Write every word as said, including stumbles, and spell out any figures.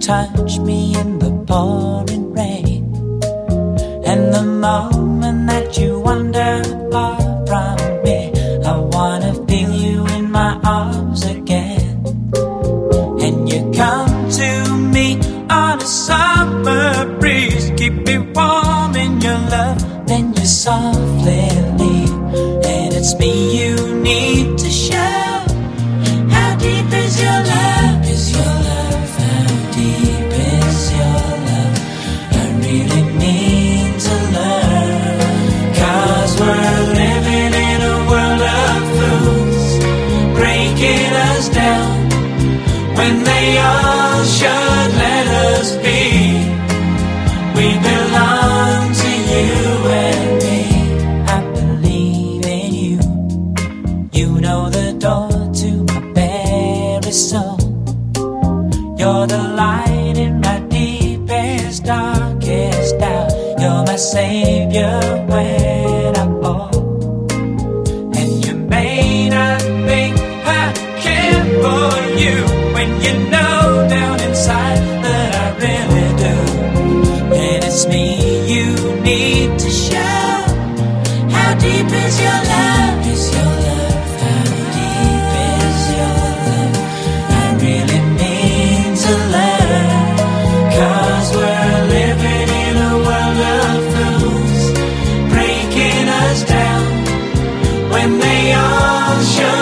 touch me in the pouring rain, and the moment that you wander far from me, I wanna feel you in my arms again. And you come to me on a summer breeze, keep me warm in your love, then you softly leave. And it's me you need to show. How deep is your love? Is your love? How deep is your love? I really need to learn. 'Cause we're living in a world of fools, breaking us down when they all should let us be. We belong to you and me. I believe in you. You know the door to my very soul. You're the light in my deepest, darkest doubt. You're my savior when I fall. And you may not think I care for you, when you know down inside that I really do. And it's me you need to show. How deep is your love? Is your love? How deep is your love? I really need to learn. 'Cause we're living in a world of fools, breaking us down when they all should